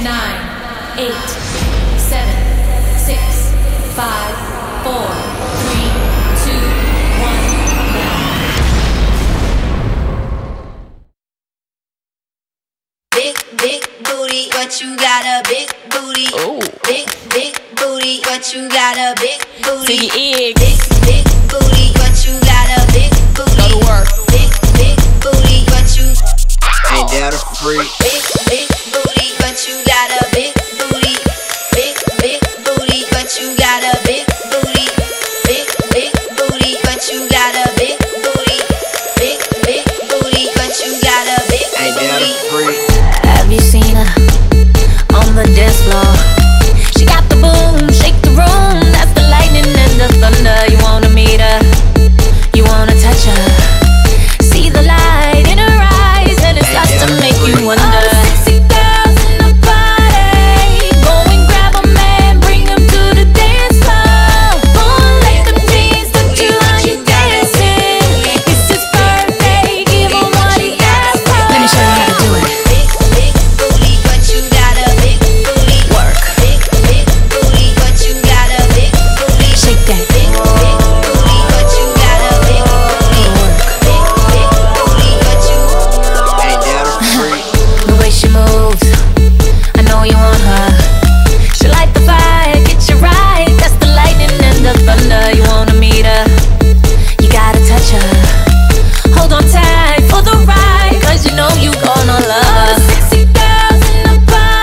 9, 8, 7, 6, 5, 4, 3, 2, 1, now. Big booty, but you got a big booty. Ooh. Big booty, but you got a big booty. Ziggy Iggs. Big booty, but you got a big booty. Go to work. Big booty, but you ain't that a freak? Big booty, but you got a big booty. Big booty, but you got a big booty. Big booty, but you got a big booty. Big booty, but you got a big booty. Ain't that a freak? Have you seen her on the dance floor? She got the boom, shake the room. That's the lightning and the thunder. You wanna meet her, you wanna touch her. See the light in her eyes, and it starts to make you wonder. All the sexy girls in the party, go and grab a man, bring him to the dance floor. Go and let them dance, touch you while you dancing. It's his birthday, give him what he asked for. Let me show you how to do it. Big booty, but you got a big booty. Work. Big booty, but you got a big booty. Shake that. Big booty, but you got a big booty. Big booty, but you Ain't that a freak? The way she moves, I know you want her. She light the fire, get you right. That's the lightning and the thunder. You wanna meet her, you gotta touch her. Hold on tight for the ride, 'cause you know you gonna love her. All the sexy girls in the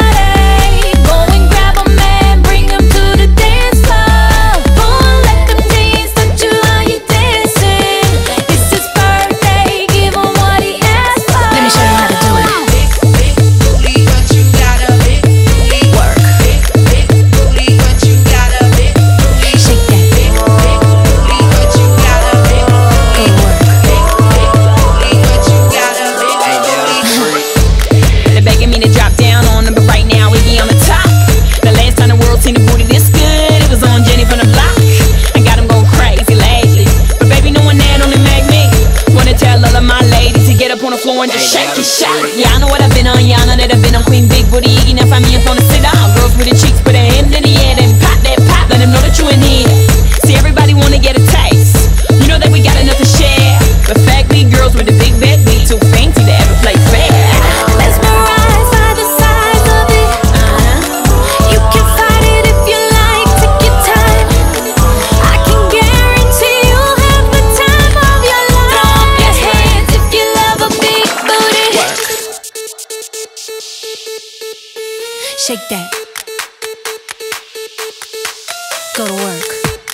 party, go and grab a man, bring him to the dance floor. Go and let them dance, touch you while you dancing. It's his birthday, give him what he asked for. Let me show you how to do it. big booty, but you got a big booty. Work. Big booty, but you got a big booty. Shake that. Big booty, but you got a big booty. Go work. Big booty, but you got a big Ain't that a booty. freak? They're begging me to drop down on them, but right now we on the top. The last time the world seen a booty this good, it was on Jenny from the block. I got them going crazy lately, but baby, no one that only make me wanna tell all of my ladies to get up on the floor and just shake it, shake. Yeah, I know what I've been on, y'all know that I've been on Queen Big Booty Iggy. Now find me up on the sit down. Girls with the cheeks, put their hands in the air, then pop that pop, let them know that you in here. See, everybody wanna get a taste. You know that we got enough to share, but fat girls with the big bed, we too fancy to ever play fair. Mesmerized by the size of it. You can fight it if you like. Take your time. I can guarantee you'll have the time of your life. Throw up your hands if you love a big booty. Shake that. Go to work.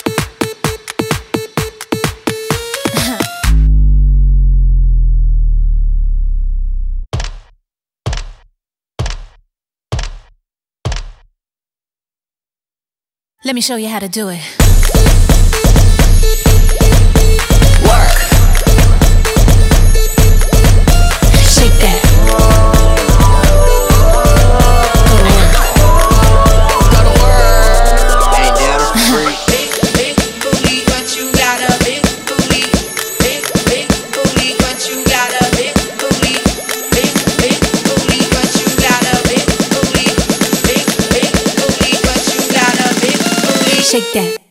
Let me show you how to do it. Work. Shake that. Go to work. Ain't that a freak? Big booty, but you got a big booty. Big booty, but you got a big booty. Big booty, but you got a big booty. Big booty, but you got a big booty. Shake that.